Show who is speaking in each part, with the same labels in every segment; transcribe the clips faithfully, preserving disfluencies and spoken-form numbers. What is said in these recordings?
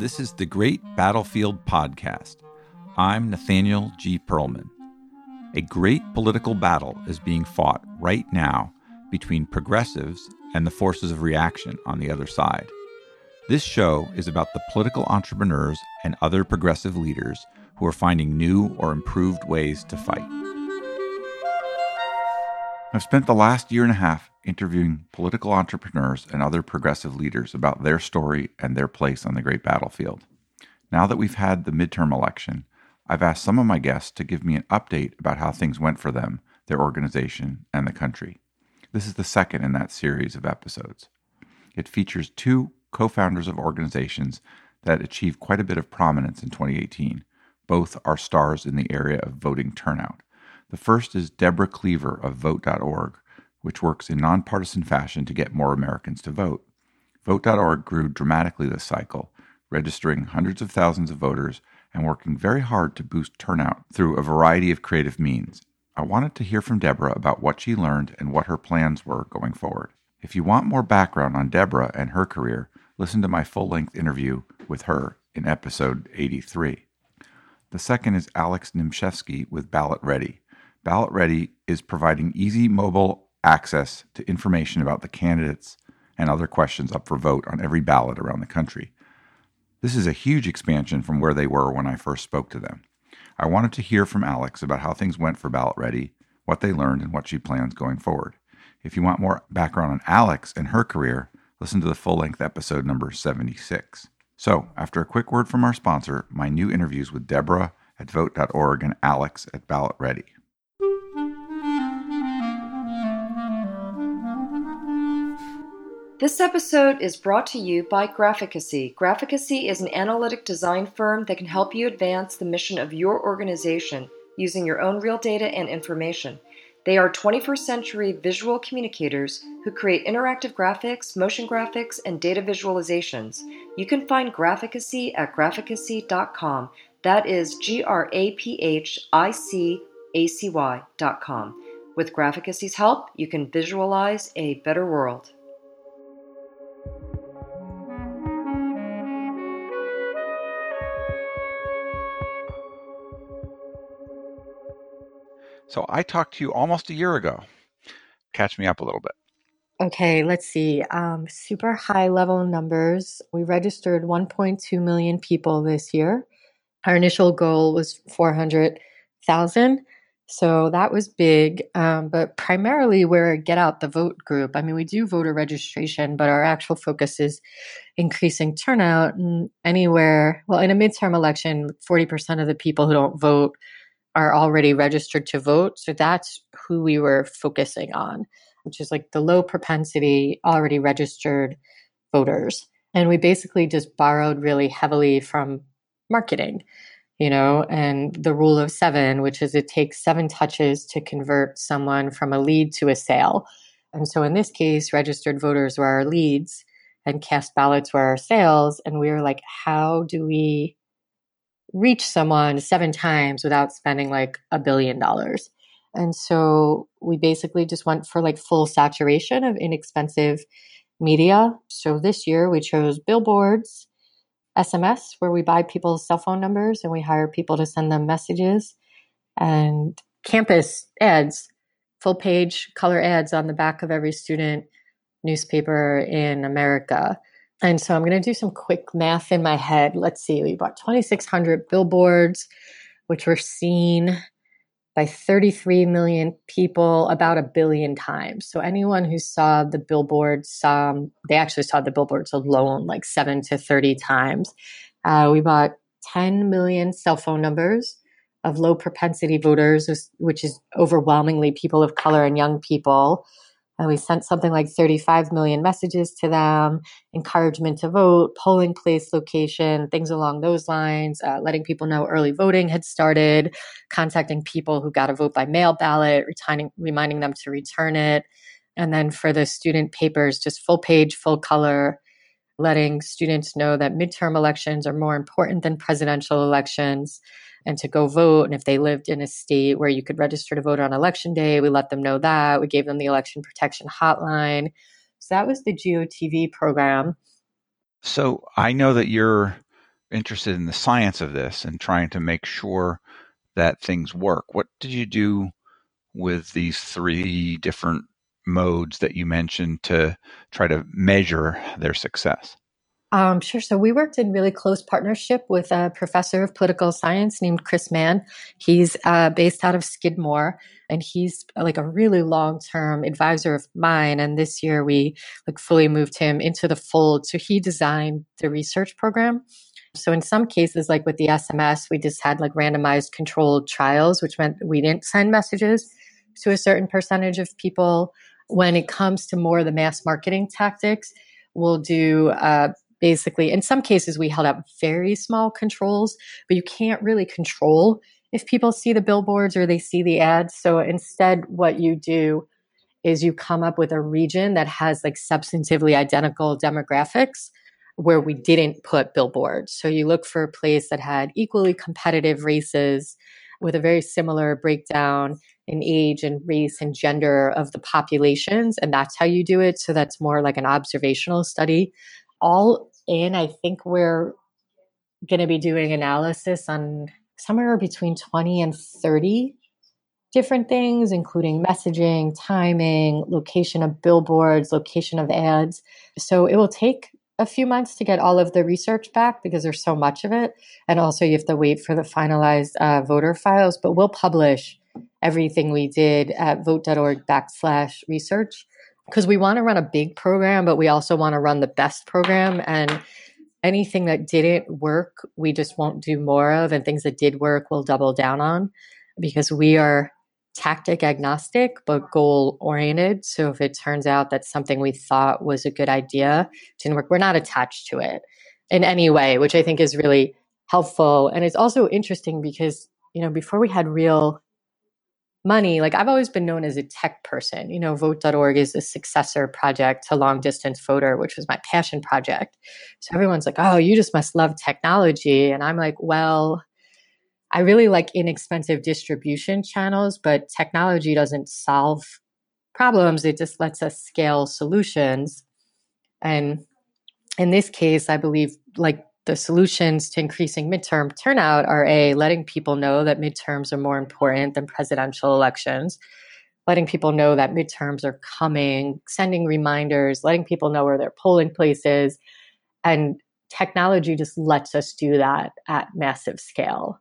Speaker 1: This is the Great Battlefield Podcast. I'm Nathaniel G. Pearlman. A great political battle is being fought right now between progressives and the forces of reaction on the other side. This show is about the political entrepreneurs and other progressive leaders who are finding new or improved ways to fight. I've spent the last year and a half interviewing political entrepreneurs and other progressive leaders about their story and their place on the great battlefield. Now that we've had the midterm election, I've asked some of my guests to give me an update about how things went for them, their organization, and the country. This is the second in that series of episodes. It features two co-founders of organizations that achieved quite a bit of prominence in twenty eighteen. Both are stars in the area of voting turnout. The first is Deborah Cleaver of vote dot org, which works in nonpartisan fashion to get more Americans to vote. vote dot org grew dramatically this cycle, registering hundreds of thousands of voters and working very hard to boost turnout through a variety of creative means. I wanted to hear from Deborah about what she learned and what her plans were going forward. If you want more background on Deborah and her career, listen to my full-length interview with her in episode eighty-three. The second is Alex Nimshevsky with Ballot Ready. Ballot Ready is providing easy mobile access to information about the candidates and other questions up for vote on every ballot around the country. This is a huge expansion from where they were when I first spoke to them. I wanted to hear from Alex about how things went for Ballot Ready, what they learned, and what she plans going forward. If you want more background on Alex and her career, listen to the full-length episode number seventy-six. So, after a quick word from our sponsor, my new interviews with Deborah at vote dot org and Alex at Ballot Ready.
Speaker 2: This episode is brought to you by Graphicacy. Graphicacy is an analytic design firm that can help you advance the mission of your organization using your own real data and information. They are twenty-first century visual communicators who create interactive graphics, motion graphics, and data visualizations. You can find Graphicacy at graphicacy dot com. That is G R A P H I C A C Y dot com. With Graphicacy's help, you can visualize a better world.
Speaker 1: So I talked to you almost a year ago. Catch me up a little bit.
Speaker 3: Okay, let's see. Um, super high level numbers. We registered one point two million people this year. Our initial goal was four hundred thousand. So that was big. Um, but primarily we're a get out the vote group. I mean, we do voter registration, but our actual focus is increasing turnout. And anywhere, well, in a midterm election, forty percent of the people who don't vote are already registered to vote. So that's who we were focusing on, which is like the low propensity, already registered voters. And we basically just borrowed really heavily from marketing, you know, and the rule of seven, which is it takes seven touches to convert someone from a lead to a sale. And so in this case, registered voters were our leads and cast ballots were our sales. And we were like, how do we reach someone seven times without spending like a billion dollars? And so we basically just went for like full saturation of inexpensive media. So this year we chose billboards, S M S, where we buy people's cell phone numbers and we hire people to send them messages, and campus ads, full page color ads on the back of every student newspaper in America. And so I'm going to do some quick math in my head. Let's see, we bought twenty-six hundred billboards, which were seen by thirty-three million people about a billion times. So anyone who saw the billboards, um, they actually saw the billboards alone like seven to thirty times. Uh, we bought ten million cell phone numbers of low propensity voters, which is overwhelmingly people of color and young people. And we sent something like thirty-five million messages to them, encouragement to vote, polling place location, things along those lines, uh, letting people know early voting had started, contacting people who got a vote by mail ballot, returning, reminding them to return it. And then for the student papers, just full page, full color, letting students know that midterm elections are more important than presidential elections, and to go vote. And if they lived in a state where you could register to vote on election day, we let them know that. We gave them the election protection hotline. So that was the G O T V program.
Speaker 1: So I know that you're interested in the science of this and trying to make sure that things work. What did you do with these three different modes that you mentioned to try to measure their success?
Speaker 3: Um, sure. So we worked in really close partnership with a professor of political science named Chris Mann. He's uh, based out of Skidmore, and he's like a really long-term advisor of mine. And this year we like fully moved him into the fold. So he designed the research program. So in some cases, like with the S M S, we just had like randomized controlled trials, which meant we didn't send messages to a certain percentage of people. When it comes to more of the mass marketing tactics, we'll do uh, basically, in some cases, we held up very small controls, but you can't really control if people see the billboards or they see the ads. So instead, what you do is you come up with a region that has like substantively identical demographics where we didn't put billboards. So you look for a place that had equally competitive races with a very similar breakdown in age and race and gender of the populations. And that's how you do it. So that's more like an observational study. All in, I think we're going to be doing analysis on somewhere between twenty and thirty different things, including messaging, timing, location of billboards, location of ads. So it will take a few months to get all of the research back because there's so much of it. And also you have to wait for the finalized uh, voter files, but we'll publish everything we did at vote.org backslash research because we want to run a big program, but we also want to run the best program. And anything that didn't work, we just won't do more of. And things that did work, we'll double down on because we are tactic agnostic, but goal oriented. So if it turns out that something we thought was a good idea didn't work, we're not attached to it in any way, which I think is really helpful. And it's also interesting because, you know, before we had real money, like I've always been known as a tech person. You know, vote dot org is a successor project to Long Distance Voter, which was my passion project. So everyone's like, oh, you just must love technology. And I'm like, well, I really like inexpensive distribution channels, but technology doesn't solve problems. It just lets us scale solutions. And in this case, I believe like the solutions to increasing midterm turnout are A, letting people know that midterms are more important than presidential elections, letting people know that midterms are coming, sending reminders, letting people know where their polling place is. And technology just lets us do that at massive scale.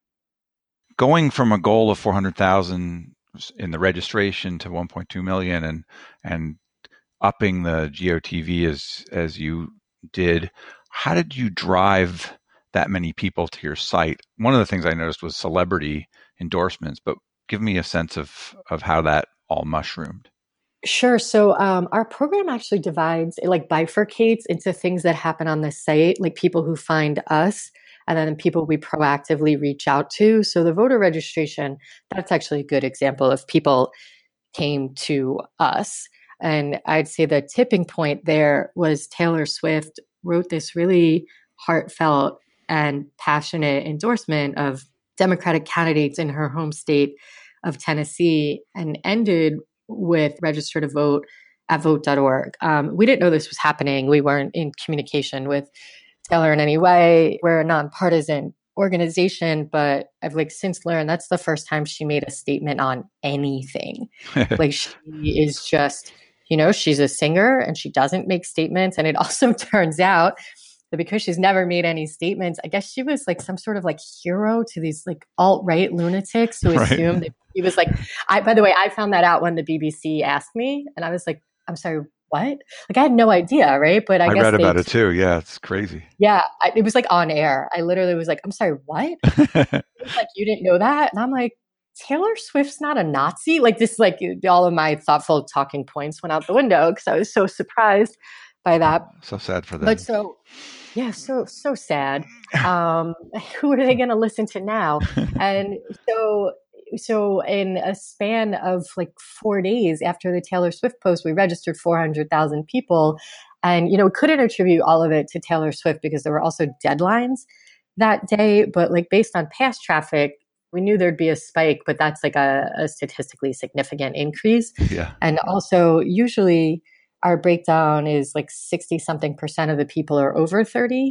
Speaker 1: Going from a goal of four hundred thousand in the registration to one point two million and and upping the G O T V as as you did, how did you drive that many people to your site? One of the things I noticed was celebrity endorsements, but give me a sense of of how that all mushroomed.
Speaker 3: Sure. So um, our program actually divides, it like bifurcates into things that happen on the site, like people who find us, and then people we proactively reach out to. So the voter registration, that's actually a good example of people came to us. And I'd say the tipping point there was Taylor Swift wrote this really heartfelt and passionate endorsement of Democratic candidates in her home state of Tennessee and ended with register to vote at vote dot org. Um, we didn't know this was happening. We weren't in communication with Taylor in any way. We're a nonpartisan organization, but I've like since learned that's the first time she made a statement on anything. Like she is just, you know, she's a singer and she doesn't make statements. And it also turns out that because she's never made any statements, I guess she was like some sort of like hero to these like alt-right lunatics who
Speaker 1: Right.
Speaker 3: assumed that he was like, I, by the way, I found that out when the B B C asked me and I was like, I'm sorry, what? Like I had no idea, right? But I,
Speaker 1: I
Speaker 3: guess
Speaker 1: read about
Speaker 3: they,
Speaker 1: it too. Yeah, it's crazy.
Speaker 3: Yeah, I, it was like on air. I literally was like, I'm sorry, what? It was like, you didn't know that? And I'm like, Taylor Swift's not a Nazi? Like this, like all of my thoughtful talking points went out the window because I was so surprised by that.
Speaker 1: So sad for them.
Speaker 3: But so, yeah, so, so sad. Um, who are they going to listen to now? And so, so in a span of like four days after the Taylor Swift post, we registered four hundred thousand people. And, you know, we couldn't attribute all of it to Taylor Swift because there were also deadlines that day. But like based on past traffic, we knew there'd be a spike, but that's like a, a statistically significant increase.
Speaker 1: Yeah.
Speaker 3: And also usually our breakdown is like sixty something percent of the people are over thirty.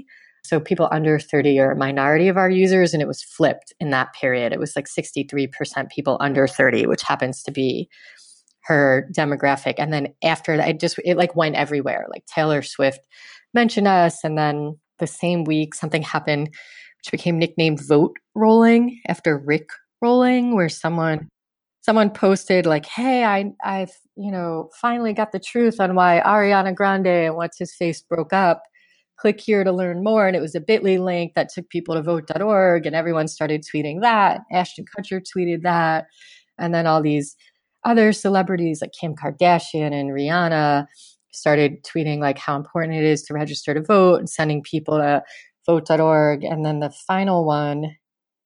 Speaker 3: So people under thirty are a minority of our users, and it was flipped in that period. It was like sixty-three percent people under thirty, which happens to be her demographic. And then after that, it just, it like went everywhere. Like Taylor Swift mentioned us. And then the same week, something happened, which became nicknamed Vote Rolling after Rick Rolling, where someone, someone posted like, hey, I, I've, you know, finally got the truth on why Ariana Grande and what's his face broke up. Click here to learn more. And it was a bit dot l y link that took people to vote dot org, and everyone started tweeting that. Ashton Kutcher tweeted that. And then all these other celebrities like Kim Kardashian and Rihanna started tweeting like how important it is to register to vote and sending people to vote dot org. And then the final one,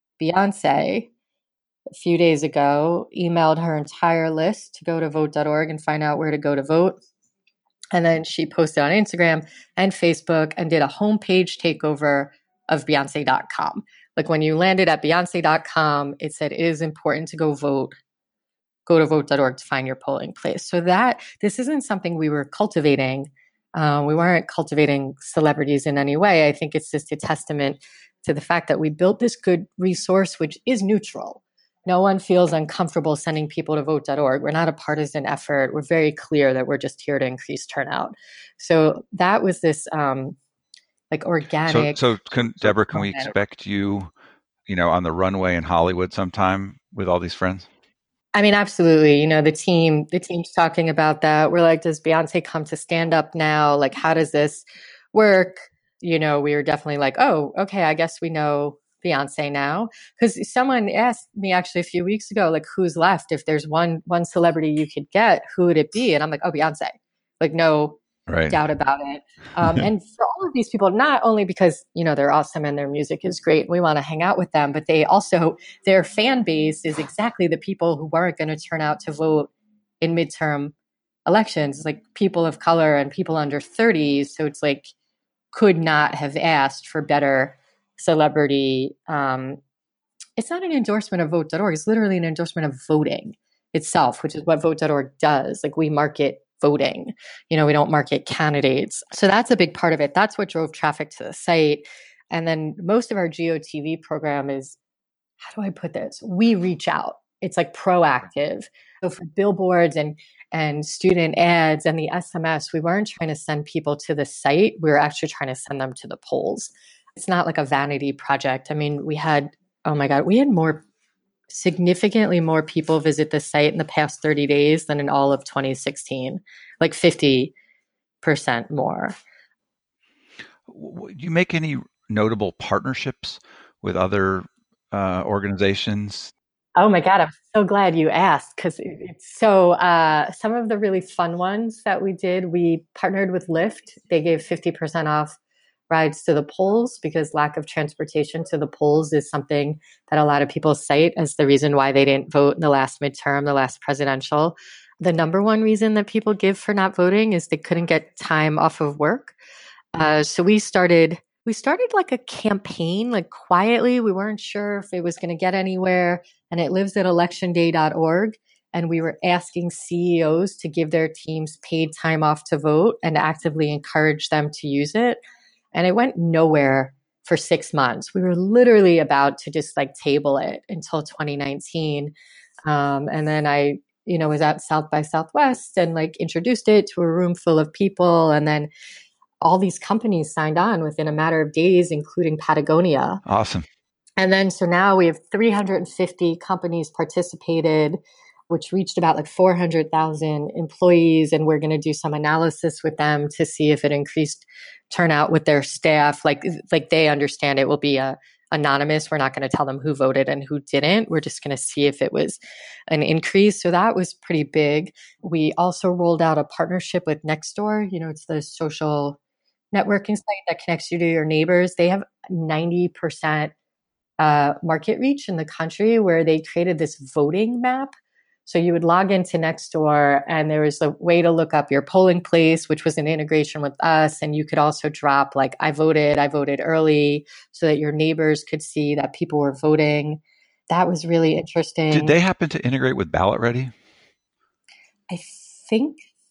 Speaker 3: Beyonce, a few days ago, emailed her entire list to go to vote dot org and find out where to go to vote. And then she posted on Instagram and Facebook and did a homepage takeover of Beyonce dot com. Like when you landed at Beyonce dot com, it said it is important to go vote. Go to vote dot org to find your polling place. So that this isn't something we were cultivating. Uh, we weren't cultivating celebrities in any way. I think it's just a testament to the fact that we built this good resource, which is neutral. No one feels uncomfortable sending people to vote dot org. We're not a partisan effort. We're very clear that we're just here to increase turnout. So that was this um, like organic.
Speaker 1: So, so can, Deborah, can we expect you, you know, on the runway in Hollywood sometime with all these friends?
Speaker 3: I mean, absolutely. You know, the team, the team's talking about that. We're like, does Beyonce come to stand up now? Like, how does this work? You know, we were definitely like, oh, okay, I guess we know Beyonce now. Because someone asked me actually a few weeks ago, like, who's left? If there's one one celebrity you could get, who would it be? And I'm like, oh, Beyonce. Like, no right. doubt about it. Um, and for all of these people, not only because, you know, they're awesome and their music is great, we want to hang out with them, but they also, their fan base is exactly the people who weren't going to turn out to vote in midterm elections, like people of color and people under thirty. So it's like, could not have asked for better celebrity. Um, it's not an endorsement of vote dot org. It's literally an endorsement of voting itself, which is what vote dot org does. Like we market voting, you know, we don't market candidates. So that's a big part of it. That's what drove traffic to the site. And then most of our G O T V program is, how do I put this? We reach out. It's like proactive. So for billboards and and student ads and the S M S, we weren't trying to send people to the site. We were actually trying to send them to the polls. It's not like a vanity project. I mean, we had, oh my God, we had more, significantly more people visit the site in the past thirty days than in all of twenty sixteen, like fifty percent more.
Speaker 1: Do you make any notable partnerships with other uh, organizations?
Speaker 3: Oh my God, I'm so glad you asked, because it's so, uh, some of the really fun ones that we did, we partnered with Lyft. They gave fifty percent off rides to the polls because lack of transportation to the polls is something that a lot of people cite as the reason why they didn't vote in the last midterm, the last presidential. The number one reason that people give for not voting is they couldn't get time off of work. Uh, so we started We started like a campaign, like quietly. We weren't sure if it was going to get anywhere. And it lives at election day dot org. And we were asking C E Os to give their teams paid time off to vote and actively encourage them to use it. And it went nowhere for six months. We were literally about to just like table it until twenty nineteen. Um, and then I, you know, was at South by Southwest and like introduced it to a room full of people. And then all these companies signed on within a matter of days, including Patagonia.
Speaker 1: Awesome.
Speaker 3: And then, so now we have three hundred fifty companies participated, which reached about like four hundred thousand employees. And we're going to do some analysis with them to see if it increased turnout with their staff. Like, like they understand it will be a, anonymous. We're not going to tell them who voted and who didn't. We're just going to see if it was an increase. So that was pretty big. We also rolled out a partnership with Nextdoor. You know, it's the social networking site that connects you to your neighbors. They have ninety percent uh, market reach in the country, where they created this voting map. So you would log into Nextdoor and there was a way to look up your polling place, which was an integration with us. And you could also drop like, I voted, I voted early, so that your neighbors could see that people were voting. That was really interesting.
Speaker 1: Did they happen to integrate with Ballot Ready?
Speaker 3: I think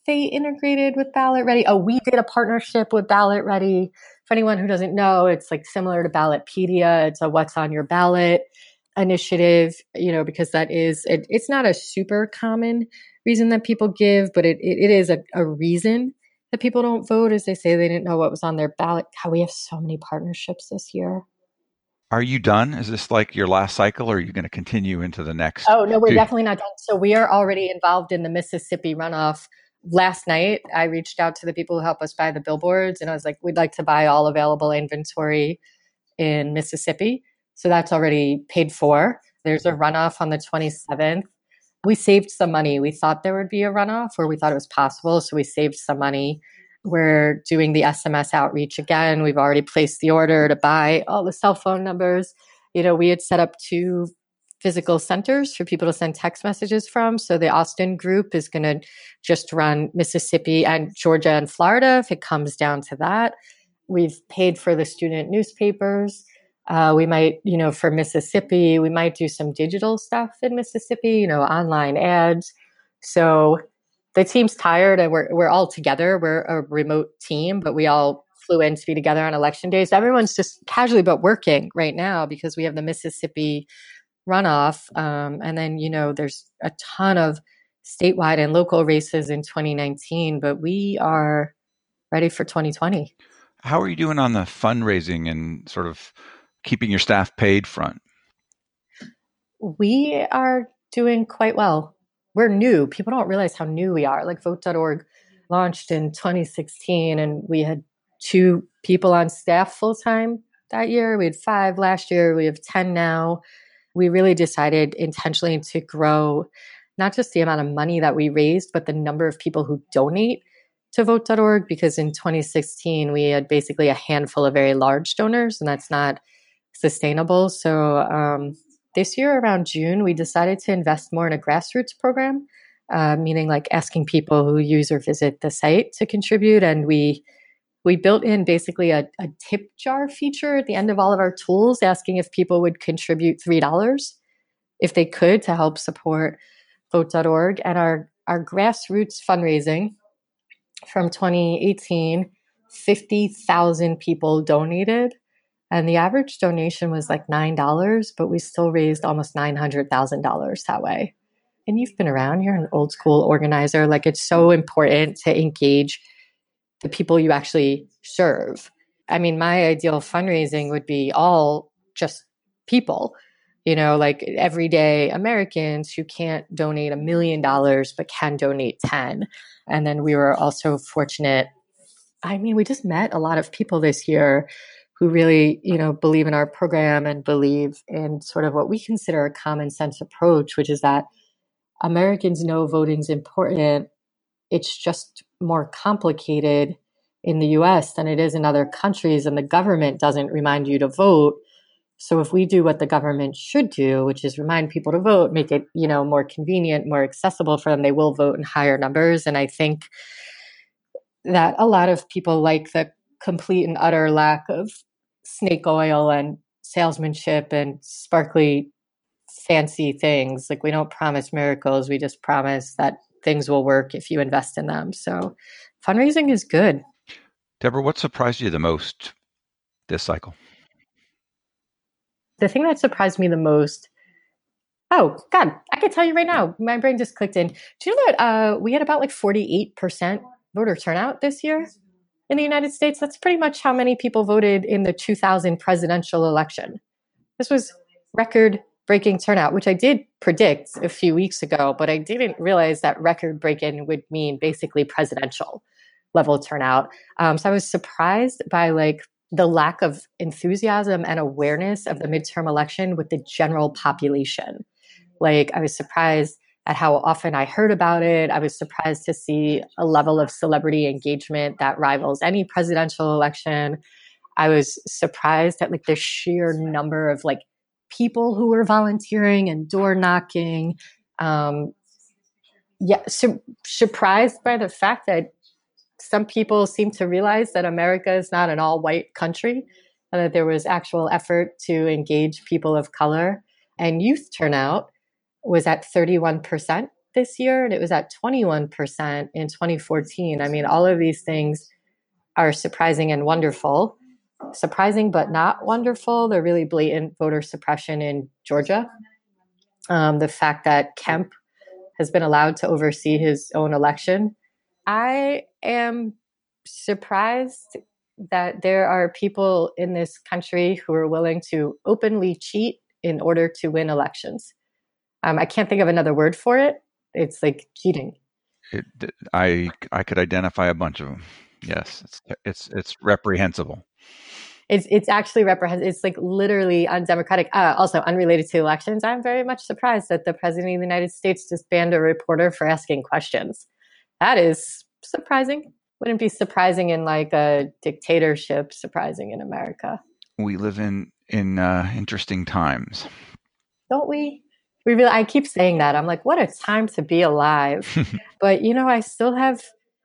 Speaker 3: they integrated with Ballot Ready. Oh, we did a partnership with Ballot Ready. For anyone who doesn't know, it's like similar to Ballotpedia. It's a what's on your ballot initiative, you know, because that is, it, it's not a super common reason that people give, but it, it, it is a, a reason that people don't vote, as they say they didn't know what was on their ballot. How we have so many partnerships this year.
Speaker 1: Are you done? Is this like your last cycle, or are you going to continue into the next?
Speaker 3: Oh, no, we're
Speaker 1: two?
Speaker 3: definitely not done. So we are already involved in the Mississippi runoff. Last night, I reached out to the people who help us buy the billboards, and I was like, we'd like to buy all available inventory in Mississippi. So that's already paid for. There's a runoff on the twenty-seventh. We saved some money. We thought there would be a runoff, or we thought it was possible. So we saved some money. We're doing the S M S outreach again. We've already placed the order to buy all the cell phone numbers. You know, we had set up two physical centers for people to send text messages from. So the Austin group is going to just run Mississippi and Georgia and Florida if it comes down to that. We've paid for the student newspapers. Uh, we might, you know, for Mississippi, we might do some digital stuff in Mississippi, you know, online ads. So the team's tired and we're we're all together. We're a remote team, but we all flew in to be together on election days. Everyone's just casually but working right now because we have the Mississippi runoff. Um, and then, you know, there's a ton of statewide and local races in twenty nineteen, but we are ready for twenty twenty.
Speaker 1: How are you doing on the fundraising and sort of keeping your staff paid front?
Speaker 3: We are doing quite well. We're new. People don't realize how new we are. Like vote dot org launched in twenty sixteen, and we had two people on staff full-time that year. We had five last year. We have ten now. We really decided intentionally to grow not just the amount of money that we raised, but the number of people who donate to vote dot org, because in twenty sixteen, we had basically a handful of very large donors, and that's not sustainable. So um, this year around June, we decided to invest more in a grassroots program, uh, meaning like asking people who use or visit the site to contribute. And we we built in basically a, a tip jar feature at the end of all of our tools, asking if people would contribute three dollars if they could to help support vote dot org. And our, our grassroots fundraising from twenty eighteen, fifty thousand people donated. And the average donation was like nine dollars, but we still raised almost nine hundred thousand dollars that way. And you've been around, you're an old school organizer. Like, it's so important to engage the people you actually serve. I mean, my ideal fundraising would be all just people, you know, like everyday Americans who can't donate a million dollars, but can donate ten. And then we were also fortunate. I mean, we just met a lot of people this year who really, you know, believe in our program and believe in sort of what we consider a common sense approach, which is that Americans know voting's important. It's just more complicated in the U S than it is in other countries, and the government doesn't remind you to vote. So if we do what the government should do, which is remind people to vote, make it, you know, more convenient, more accessible for them, they will vote in higher numbers. And I think that a lot of people like the complete and utter lack of snake oil and salesmanship and sparkly, fancy things. Like, we don't promise miracles. We just promise that things will work if you invest in them. So fundraising is good.
Speaker 1: Deborah, what surprised you the most this cycle?
Speaker 3: The thing that surprised me the most, oh, God, I can tell you right now, my brain just clicked in. Do you know that uh, we had about like forty-eight percent voter turnout this year in the United States? That's pretty much how many people voted in the two thousand presidential election. This was record-breaking turnout, which I did predict a few weeks ago, but I didn't realize that record-breaking would mean basically presidential level turnout. Um, so I was surprised by like the lack of enthusiasm and awareness of the midterm election with the general population. Like, I was surprised at how often I heard about it. I was surprised to see a level of celebrity engagement that rivals any presidential election. I was surprised at like the sheer number of like people who were volunteering and door knocking. Um, yeah, su- surprised by the fact that some people seem to realize that America is not an all-white country, and that there was actual effort to engage people of color. And youth turnout was at thirty-one percent this year, and it was at twenty-one percent in twenty fourteen. I mean, all of these things are surprising and wonderful. Surprising but not wonderful. The really blatant voter suppression in Georgia. Um, the fact that Kemp has been allowed to oversee his own election. I am surprised that there are people in this country who are willing to openly cheat in order to win elections. Um, I can't think of another word for it. It's like cheating.
Speaker 1: It, I I could identify a bunch of them. Yes, it's it's it's reprehensible.
Speaker 3: It's it's actually reprehensible. It's like literally undemocratic. Uh, also, unrelated to elections, I'm very much surprised that the president of the United States just banned a reporter for asking questions. That is surprising. Wouldn't be surprising in like a dictatorship. Surprising in America.
Speaker 1: We live in in uh, interesting times,
Speaker 3: don't we? We really. I keep saying that. I'm like, what a time to be alive. But you know, I still have,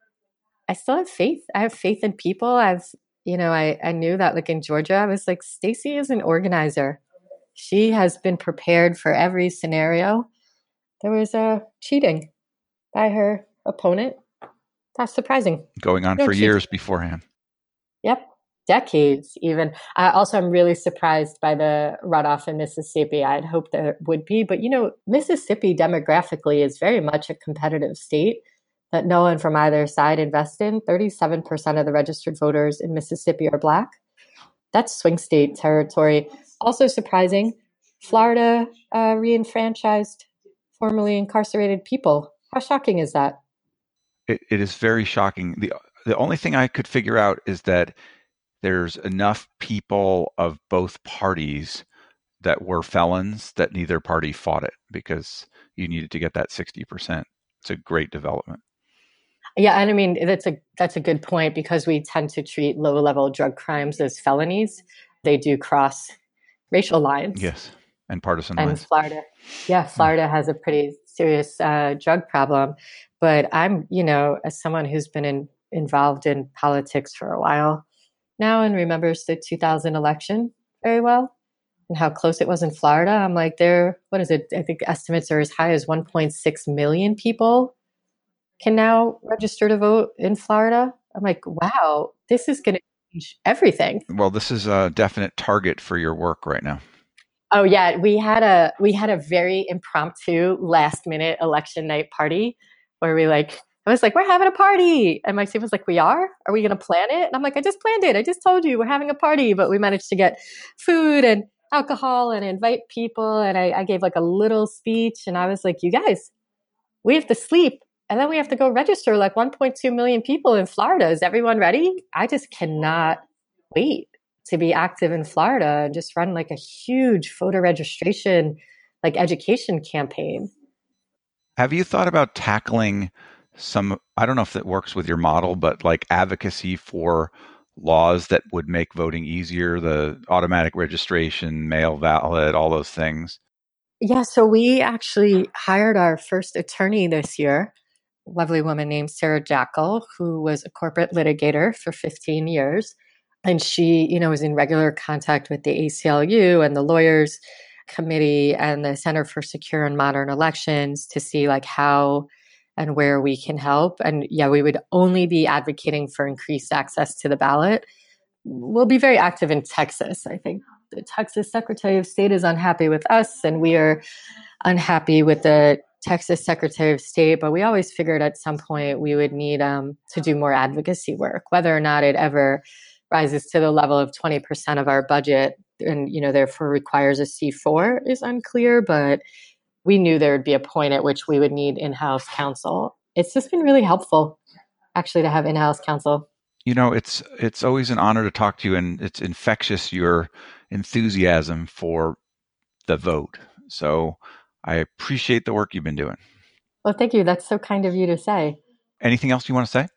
Speaker 3: I still have faith. I have faith in people. I've, you know, I I knew that like in Georgia, I was like, Stacey is an organizer. She has been prepared for every scenario. There was a uh, cheating by her opponent. That's surprising.
Speaker 1: Going on for years beforehand.
Speaker 3: Yep. Decades even. Uh, also, I'm really surprised by the runoff in Mississippi. I'd hoped there would be. But, you know, Mississippi demographically is very much a competitive state that no one from either side invests in. thirty-seven percent of the registered voters in Mississippi are Black. That's swing state territory. Also surprising, Florida uh, re-enfranchised formerly incarcerated people. How shocking is that?
Speaker 1: It, it is very shocking. The The only thing I could figure out is that there's enough people of both parties that were felons that neither party fought it because you needed to get that sixty percent. It's a great development.
Speaker 3: Yeah, and I mean, that's a that's a good point because we tend to treat low-level drug crimes as felonies. They do cross racial lines.
Speaker 1: Yes, and partisan
Speaker 3: and
Speaker 1: lines.
Speaker 3: And Florida, yeah, Florida has a pretty serious uh, drug problem. But I'm, you know, as someone who's been in, involved in politics for a while now and remembers the two thousand election very well and how close it was in Florida, I'm like, there, what is it? I think estimates are as high as one point six million people can now register to vote in Florida. I'm like, wow, this is going to change everything.
Speaker 1: Well, this is a definite target for your work right now.
Speaker 3: Oh yeah, we had a we had a very impromptu last minute election night party where we like I was like, we're having a party. And my team was like, we are? Are we going to plan it? And I'm like, I just planned it. I just told you we're having a party. But we managed to get food and alcohol and invite people. And I, I gave like a little speech. And I was like, you guys, we have to sleep. And then we have to go register like one point two million people in Florida. Is everyone ready? I just cannot wait to be active in Florida and just run like a huge voter registration, like education campaign.
Speaker 1: Have you thought about tackling some, I don't know if that works with your model, but like advocacy for laws that would make voting easier, the automatic registration, mail ballot, all those things?
Speaker 3: Yeah, so we actually hired our first attorney this year, a lovely woman named Sarah Jackal, who was a corporate litigator for fifteen years. And she, you know, was in regular contact with the A C L U and the Lawyers Committee and the Center for Secure and Modern Elections to see like how and where we can help. And yeah, we would only be advocating for increased access to the ballot. We'll be very active in Texas. I think the Texas Secretary of State is unhappy with us and we are unhappy with the Texas Secretary of State, but we always figured at some point we would need um, to do more advocacy work, whether or not it ever rises to the level of twenty percent of our budget and, you know, therefore requires a C four is unclear, but we knew there would be a point at which we would need in-house counsel. It's just been really helpful, actually, to have in-house counsel.
Speaker 1: You know, it's it's always an honor to talk to you, and it's infectious, your enthusiasm for the vote. So I appreciate the work you've been doing.
Speaker 3: Well, thank you. That's so kind of you to say.
Speaker 1: Anything else you want to say?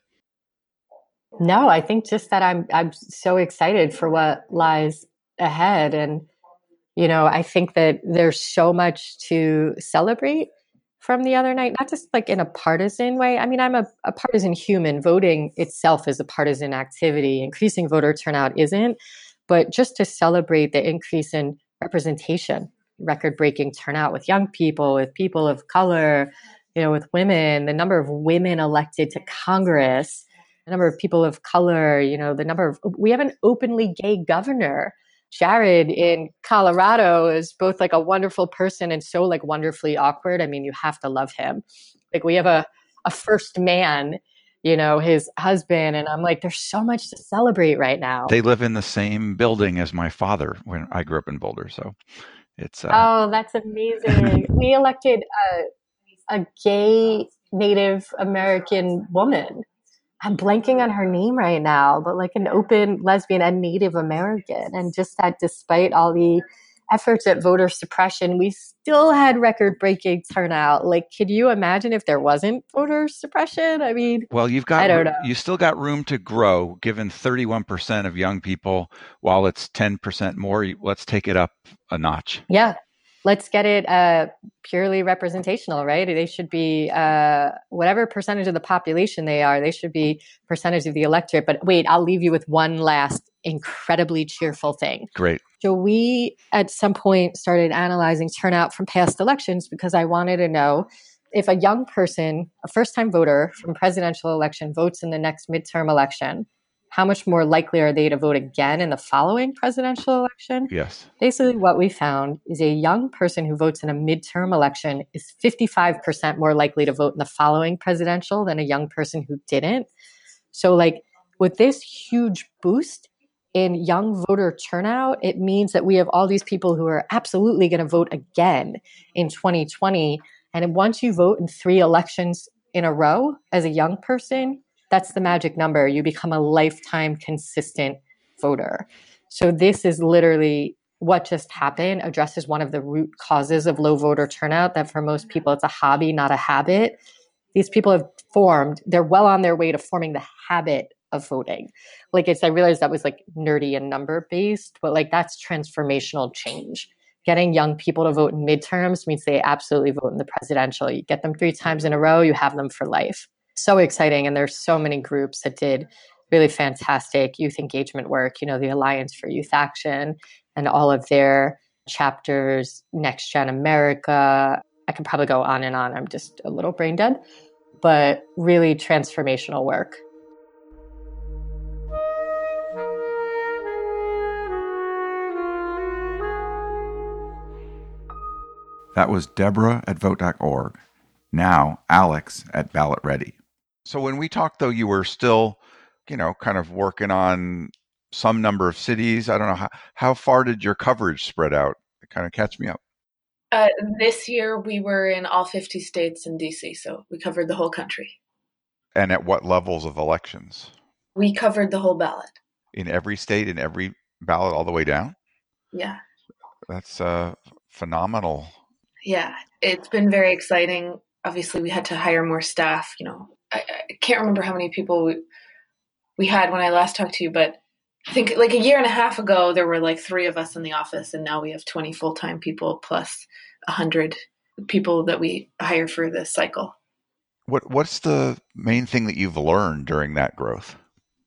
Speaker 3: No, I think just that I'm I'm so excited for what lies ahead. And, you know, I think that there's so much to celebrate from the other night, not just like in a partisan way. I mean, I'm a, a partisan human. Voting itself is a partisan activity. Increasing voter turnout isn't. But just to celebrate the increase in representation, record-breaking turnout with young people, with people of color, you know, with women, the number of women elected to Congress, the number of people of color, you know, the number of, we have an openly gay governor. Jared in Colorado is both like a wonderful person and so like wonderfully awkward. I mean, you have to love him. Like we have a, a first man, you know, his husband. And I'm like, there's so much to celebrate right now.
Speaker 1: They live in the same building as my father when I grew up in Boulder. So it's. Uh...
Speaker 3: Oh, that's amazing. We elected a, a gay Native American woman. I'm blanking on her name right now, but like an open lesbian and Native American. And just that despite all the efforts at voter suppression, we still had record-breaking turnout. Like, could you imagine if there wasn't voter suppression? I mean,
Speaker 1: well, you've got,
Speaker 3: I don't know.
Speaker 1: You still got room to grow, given thirty-one percent of young people, while it's ten percent more, let's take it up a notch.
Speaker 3: Yeah. Let's get it uh, purely representational, right? They should be uh, whatever percentage of the population they are, they should be percentage of the electorate. But wait, I'll leave you with one last incredibly cheerful thing.
Speaker 1: Great.
Speaker 3: So we, at some point, started analyzing turnout from past elections because I wanted to know if a young person, a first-time voter from presidential election votes in the next midterm election, how much more likely are they to vote again in the following presidential election?
Speaker 1: Yes.
Speaker 3: Basically, what we found is a young person who votes in a midterm election is fifty-five percent more likely to vote in the following presidential than a young person who didn't. So like with this huge boost in young voter turnout, it means that we have all these people who are absolutely going to vote again in twenty twenty. And once you vote in three elections in a row as a young person, that's the magic number. You become a lifetime consistent voter. So this is literally what just happened, addresses one of the root causes of low voter turnout, that for most people, it's a hobby, not a habit. These people have formed, they're well on their way to forming the habit of voting. Like it's, I realized that was like nerdy and number based, but like that's transformational change. Getting young people to vote in midterms means they absolutely vote in the presidential. You get them three times in a row, you have them for life. So exciting. And there's so many groups that did really fantastic youth engagement work, you know, the Alliance for Youth Action and all of their chapters, Next Gen America. I could probably go on and on. I'm just a little brain dead, but really transformational work.
Speaker 1: That was Deborah at vote dot org. Now Alex at Ballot Ready. So when we talked, though, you were still, you know, kind of working on some number of cities. I don't know, how, how far did your coverage spread out? Kind of catch me up.
Speaker 4: Uh, this year we were in all fifty states and D C, so we covered the whole country.
Speaker 1: And at what levels of elections?
Speaker 4: We covered the whole ballot.
Speaker 1: In every state, in every ballot, all the way down?
Speaker 4: Yeah.
Speaker 1: That's uh, phenomenal.
Speaker 4: Yeah, it's been very exciting. Obviously, we had to hire more staff. You know, I, I can't remember how many people we, we had when I last talked to you, but I think like a year and a half ago, there were like three of us in the office, and now we have twenty full-time people plus one hundred people that we hire for this cycle.
Speaker 1: What What's the main thing that you've learned during that growth?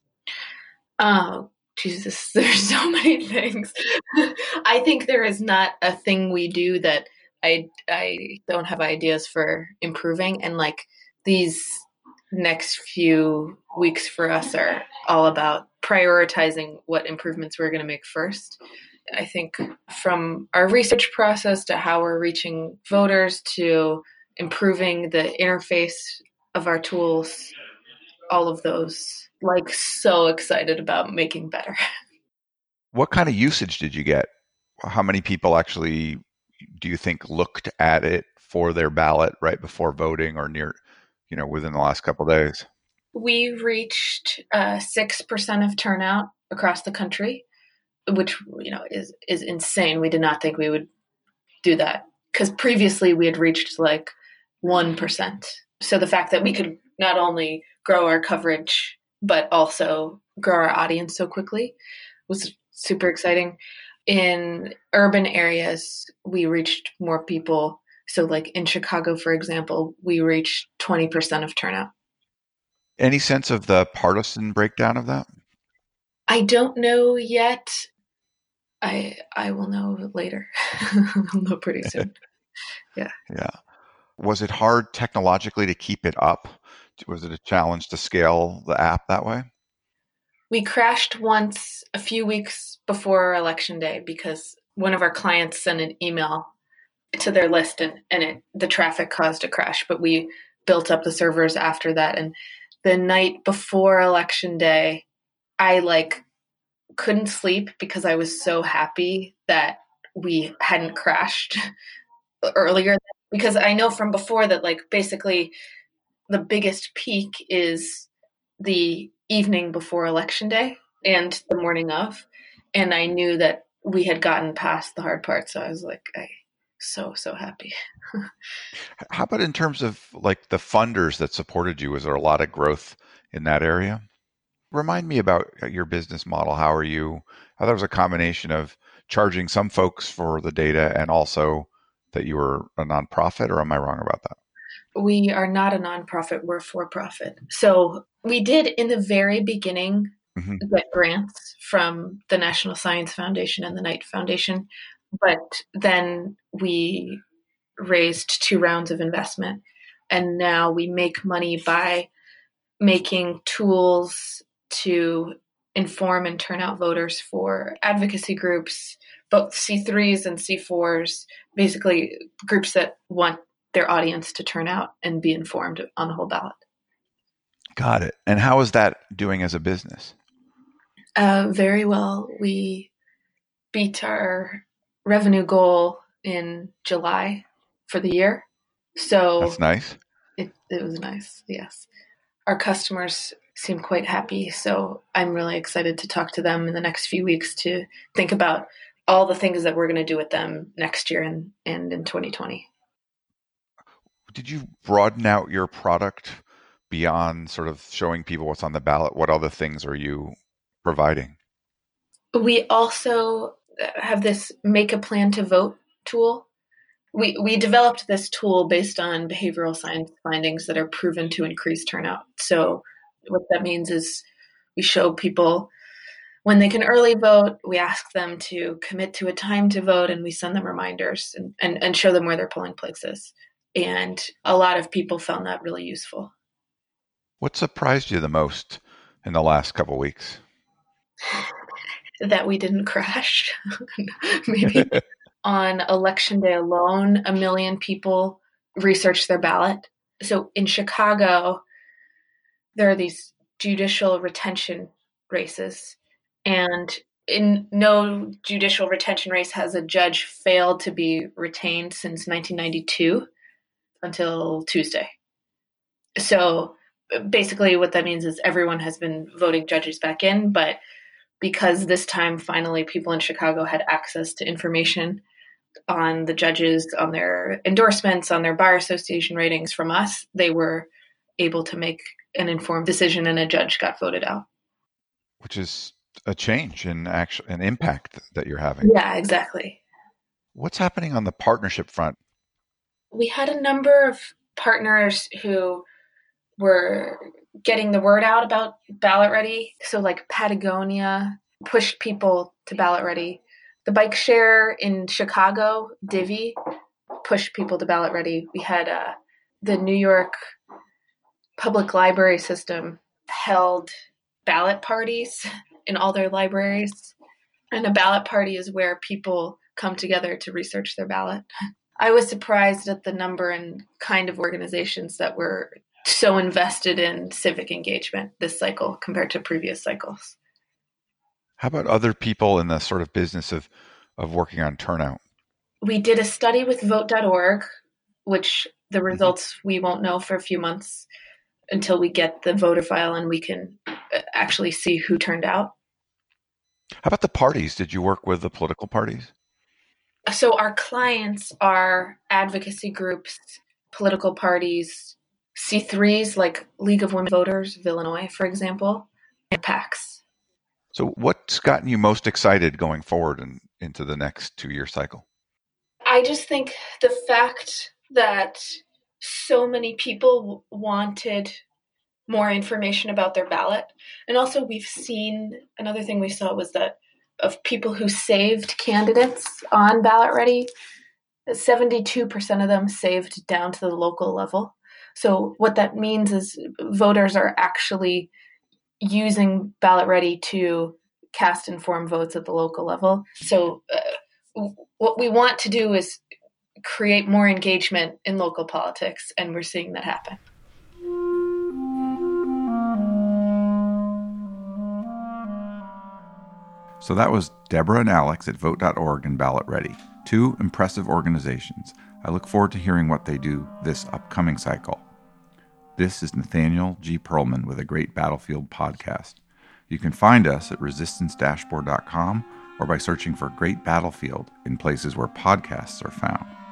Speaker 4: Oh, Jesus, there's so many things. I think there is not a thing we do that I I don't have ideas for improving. And like these next few weeks for us are all about prioritizing what improvements we're going to make first. I think from our research process to how we're reaching voters to improving the interface of our tools, all of those, like so excited about making better.
Speaker 1: What kind of usage did you get? How many people actually do you think looked at it for their ballot right before voting or near, you know, within the last couple of days?
Speaker 4: We reached uh, six percent of turnout across the country, which, you know, is, is insane. We did not think we would do that because previously we had reached like one percent. So the fact that we could not only grow our coverage, but also grow our audience so quickly was super exciting. In urban areas, we reached more people. So like in Chicago, for example, we reached twenty percent of turnout.
Speaker 1: Any sense of the partisan breakdown of that?
Speaker 4: I don't know yet. I I will know later. I'll know pretty soon. Yeah.
Speaker 1: Yeah. Was it hard technologically to keep it up? Was it a challenge to scale the app that way?
Speaker 4: We crashed once a few weeks before election day because one of our clients sent an email to their list and, and it, the traffic caused a crash, but we built up the servers after that. And the night before election day, I like couldn't sleep because I was so happy that we hadn't crashed earlier, because I know from before that like basically the biggest peak is the evening before election day and the morning of. And I knew that we had gotten past the hard part. So I was like, I so, so happy.
Speaker 1: How about in terms of like the funders that supported you? Was there a lot of growth in that area? Remind me about your business model. How are you? I thought it was a combination of charging some folks for the data and also that you were a nonprofit, or am I wrong about that?
Speaker 4: We are not a nonprofit, we're for profit. So we did in the very beginning mm-hmm. get grants from the National Science Foundation and the Knight Foundation, but then we raised two rounds of investment, and now we make money by making tools to inform and turn out voters for advocacy groups, both C threes and C fours, basically groups that want their audience to turn out and be informed on the whole ballot.
Speaker 1: Got it. And how is that doing as a business?
Speaker 4: Uh, very well. We beat our revenue goal in July for the year. So
Speaker 1: that's nice.
Speaker 4: It, it was nice. Yes. Our customers seem quite happy. So I'm really excited to talk to them in the next few weeks to think about all the things that we're going to do with them next year and, and in twenty twenty.
Speaker 1: Did you broaden out your product beyond sort of showing people what's on the ballot? What other things are you providing?
Speaker 4: We also have this Make a Plan to Vote tool. We we developed this tool based on behavioral science findings that are proven to increase turnout. So what that means is we show people when they can early vote, we ask them to commit to a time to vote, and we send them reminders and, and, and show them where their polling place is. And a lot of people found that really useful.
Speaker 1: What surprised you the most in the last couple of weeks?
Speaker 4: That we didn't crash. Maybe on election day alone, a million people researched their ballot. So in Chicago, there are these judicial retention races, and in no judicial retention race has a judge failed to be retained since nineteen ninety-two until Tuesday. So basically what that means is everyone has been voting judges back in, but because this time finally people in Chicago had access to information on the judges, on their endorsements, on their bar association ratings from us, they were able to make an informed decision and a judge got voted out.
Speaker 1: Which is a change in actual an impact that you're having.
Speaker 4: Yeah, exactly.
Speaker 1: What's happening on the partnership front?
Speaker 4: We had a number of partners who were getting the word out about Ballot Ready. So like Patagonia pushed people to Ballot Ready. The bike share in Chicago, Divvy, pushed people to Ballot Ready. We had uh, the New York Public Library System held ballot parties in all their libraries. And a ballot party is where people come together to research their ballot. I was surprised at the number and kind of organizations that were so invested in civic engagement this cycle compared to previous cycles.
Speaker 1: How about other people in the sort of business of, of working on turnout?
Speaker 4: We did a study with vote dot org, which the results mm-hmm. we won't know for a few months until we get the voter file and we can actually see who turned out.
Speaker 1: How about the parties? Did you work with the political parties?
Speaker 4: So our clients are advocacy groups, political parties, C threes like League of Women Voters of Illinois, for example, and PACs.
Speaker 1: So what's gotten you most excited going forward and into the next two-year cycle?
Speaker 4: I just think the fact that so many people wanted more information about their ballot. And also we've seen, another thing we saw was that of people who saved candidates on Ballot Ready, seventy-two percent of them saved down to the local level. So what that means is voters are actually using Ballot Ready to cast informed votes at the local level. So uh, what we want to do is create more engagement in local politics, and we're seeing that happen.
Speaker 1: So that was Deborah and Alex at vote dot org and Ballot Ready, two impressive organizations. I look forward to hearing what they do this upcoming cycle. This is Nathaniel G. Perlman with a Great Battlefield podcast. You can find us at resistance dashboard dot com or by searching for Great Battlefield in places where podcasts are found.